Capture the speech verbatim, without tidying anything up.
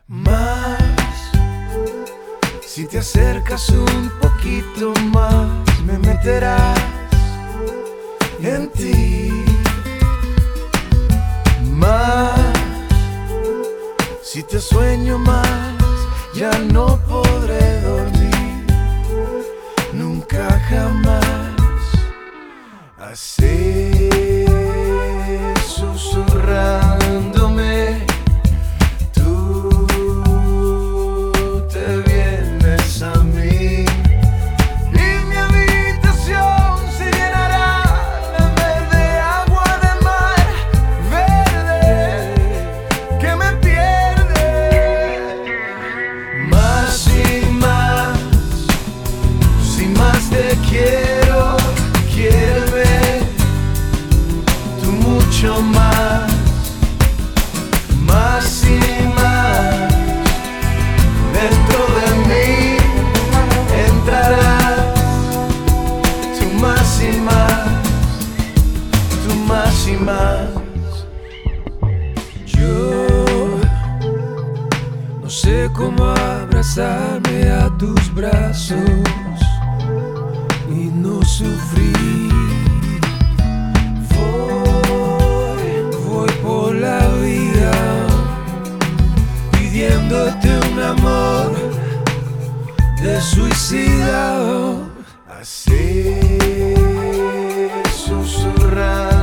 Más, si te acercas un poquito más, me meterás en ti. Más, si te sueño más, ya no podré dormir, nunca jamás. Así, susurrándome, tú te vienes a mí y mi habitación se llenará de verde, agua de mar, verde que me pierde. Más y más, si más te quiero, quiéreme tú mucho más. Más y más, dentro de mí entrarás tú más y más, tú más y más. Yo no sé cómo abrazarme a tus brazos y no sufrir. Voy, voy por la vida pidiéndote un amor de suicida. Así, susurrando.